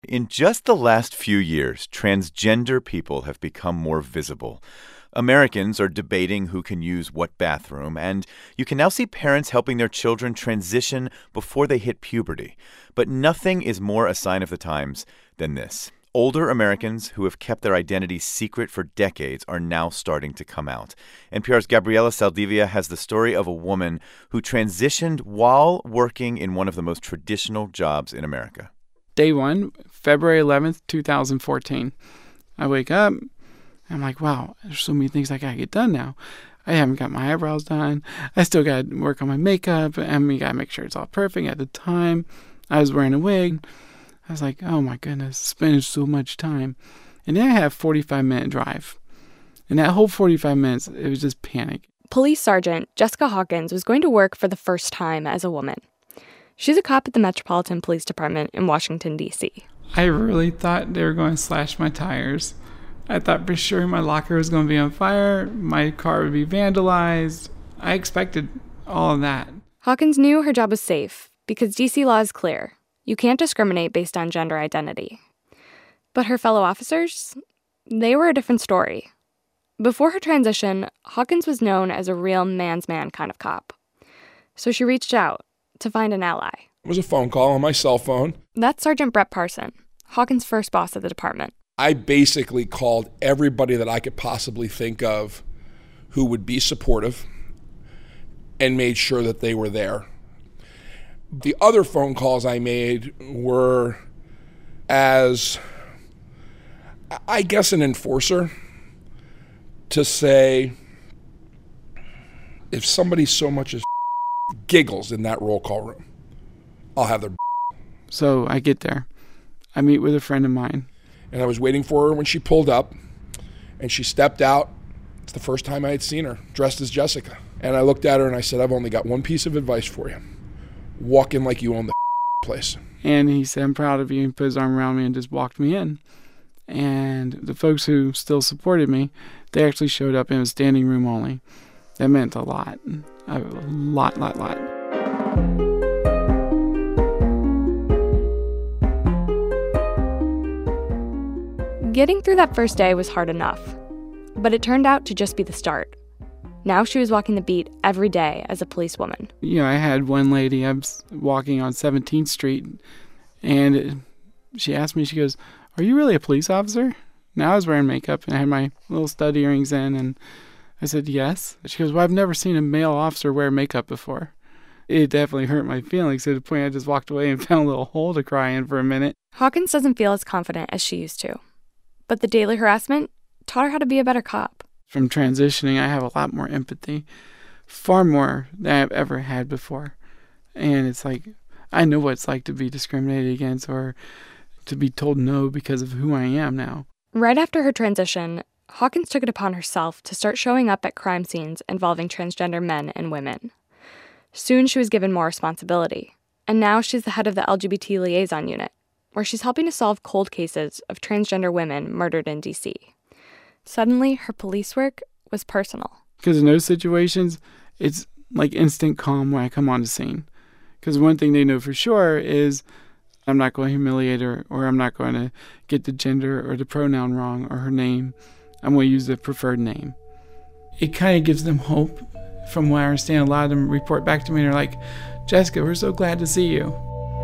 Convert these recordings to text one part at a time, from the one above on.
In just the last few years, transgender people have become more visible. Americans are debating who can use what bathroom, and you can now see parents helping their children transition before they hit puberty. But nothing is more a sign of the times than this. Older Americans who have kept their identities secret for decades are now starting to come out. NPR's Gabriela Saldivia has the story of a woman who transitioned while working in one of the most traditional jobs in America. Day one, February 11th, 2014. I wake up. I'm like, wow, there's so many things I got to get done now. I haven't got my eyebrows done. I still got to work on my makeup. And we got to make sure it's all perfect. At the time, I was wearing a wig. I was like, oh my goodness, spending so much time. And then I had a 45-minute drive. And that whole 45 minutes, it was just panic. Police Sergeant Jessica Hawkins was going to work for the first time as a woman. She's a cop at the Metropolitan Police Department in Washington, D.C. I really thought they were going to slash my tires. I thought for sure my locker was going to be on fire, my car would be vandalized. I expected all of that. Hawkins knew her job was safe because D.C. law is clear. You can't discriminate based on gender identity. But her fellow officers, they were a different story. Before her transition, Hawkins was known as a real man's man kind of cop. So she reached out to find an ally. It was a phone call on my cell phone. That's Sergeant Brett Parson, Hawkins' first boss at the department. I basically called everybody that I could possibly think of who would be supportive and made sure that they were there. The other phone calls I made were as, I guess, an enforcer to say, if somebody so much as giggles in that roll call room, I'll have their. So I get there. I meet with a friend of mine. And I was waiting for her when she pulled up, and she stepped out. It's the first time I had seen her, dressed as Jessica. And I looked at her and I said, I've only got one piece of advice for you. Walk in like you own the place. And he said, I'm proud of you. He put his arm around me and just walked me in. And the folks who still supported me, they actually showed up and it was standing room only. That meant a lot. A lot. Getting through that first day was hard enough, but it turned out to just be the start. Now she was walking the beat every day as a policewoman. You know, I had one lady, I was walking on 17th Street, and she asked me, she goes, are you really a police officer? Now I was wearing makeup and I had my little stud earrings in, and I said, yes. She goes, well, I've never seen a male officer wear makeup before. It definitely hurt my feelings to the point I just walked away and found a little hole to cry in for a minute. Hawkins doesn't feel as confident as she used to. But the daily harassment taught her how to be a better cop. From transitioning, I have a lot more empathy, far more than I've ever had before. And it's like, I know what it's like to be discriminated against or to be told no because of who I am now. Right after her transition, Hawkins took it upon herself to start showing up at crime scenes involving transgender men and women. Soon she was given more responsibility, and now she's the head of the LGBT liaison unit, where she's helping to solve cold cases of transgender women murdered in D.C. Suddenly, her police work was personal. Because in those situations, it's like instant calm when I come on the scene. Because one thing they know for sure is I'm not going to humiliate her, or I'm not going to get the gender or the pronoun wrong or her name. I'm going to use the preferred name. It kind of gives them hope. From what I understand, a lot of them report back to me and they're like, Jessica, we're so glad to see you.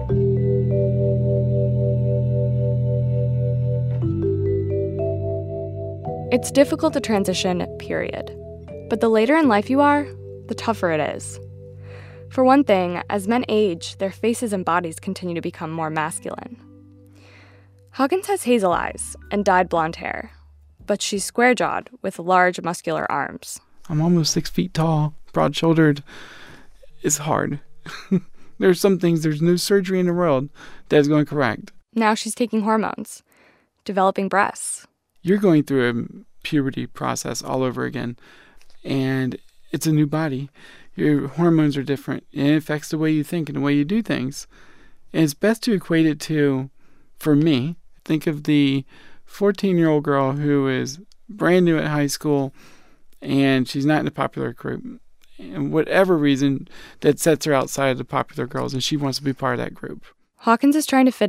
It's difficult to transition, period. But the later in life you are, the tougher it is. For one thing, as men age, their faces and bodies continue to become more masculine. Hawkins has hazel eyes and dyed blonde hair, but she's square-jawed with large, muscular arms. I'm almost 6 feet tall, broad-shouldered. It's hard. There's some things there's no surgery in the world that's going to correct. Now she's taking hormones, developing breasts. You're going through a puberty process all over again, and it's a new body. Your hormones are different, and it affects the way you think and the way you do things. And it's best to equate it to, for me, think of the 14-year-old girl who is brand new at high school, and she's not in a popular group. And whatever reason that sets her outside of the popular girls, and she wants to be part of that group. Hawkins is trying to fit in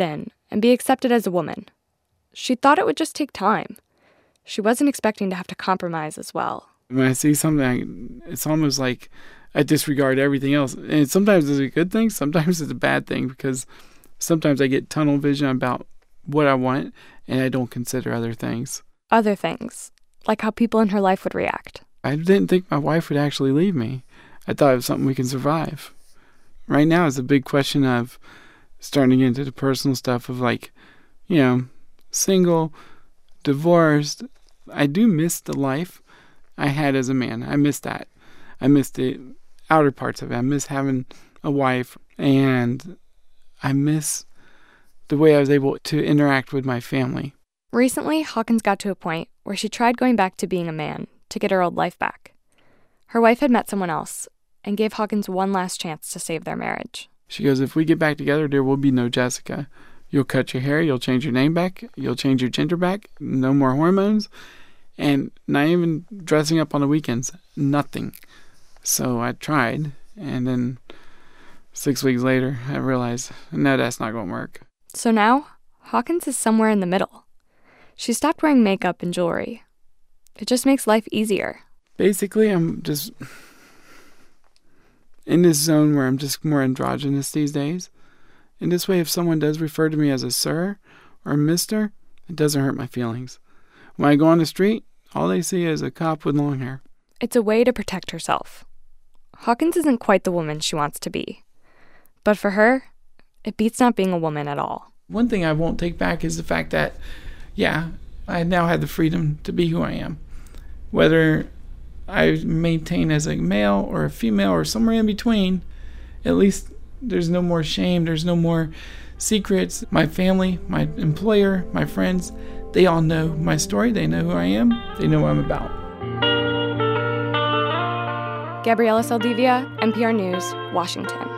and be accepted as a woman. She thought it would just take time. She wasn't expecting to have to compromise as well. When I see something, it's almost like I disregard everything else. And sometimes it's a good thing, sometimes it's a bad thing, because sometimes I get tunnel vision about what I want, and I don't consider other things. Other things, like how people in her life would react. I didn't think my wife would actually leave me. I thought it was something we can survive. Right now it's a big question of starting to get into the personal stuff of single, divorced. I do miss the life I had as a man. I miss that. I miss the outer parts of it. I miss having a wife, and I miss the way I was able to interact with my family. Recently, Hawkins got to a point where she tried going back to being a man to get her old life back. Her wife had met someone else and gave Hawkins one last chance to save their marriage. She goes, if we get back together, there will be no Jessica. You'll cut your hair, you'll change your name back, you'll change your gender back, no more hormones, and not even dressing up on the weekends, nothing. So I tried, and then 6 weeks later, I realized, no, that's not going to work. So now, Hawkins is somewhere in the middle. She stopped wearing makeup and jewelry. It just makes life easier. Basically, I'm just in this zone where I'm just more androgynous these days. In this way, if someone does refer to me as a sir or a mister, it doesn't hurt my feelings. When I go on the street, all they see is a cop with long hair. It's a way to protect herself. Hawkins isn't quite the woman she wants to be. But for her, it beats not being a woman at all. One thing I won't take back is the fact that, I now have the freedom to be who I am. Whether I maintain as a male or a female or somewhere in between, at least there's no more shame, there's no more secrets. My family, my employer, my friends, they all know my story, they know who I am, they know what I'm about. Gabriela Saldivia, NPR News, Washington.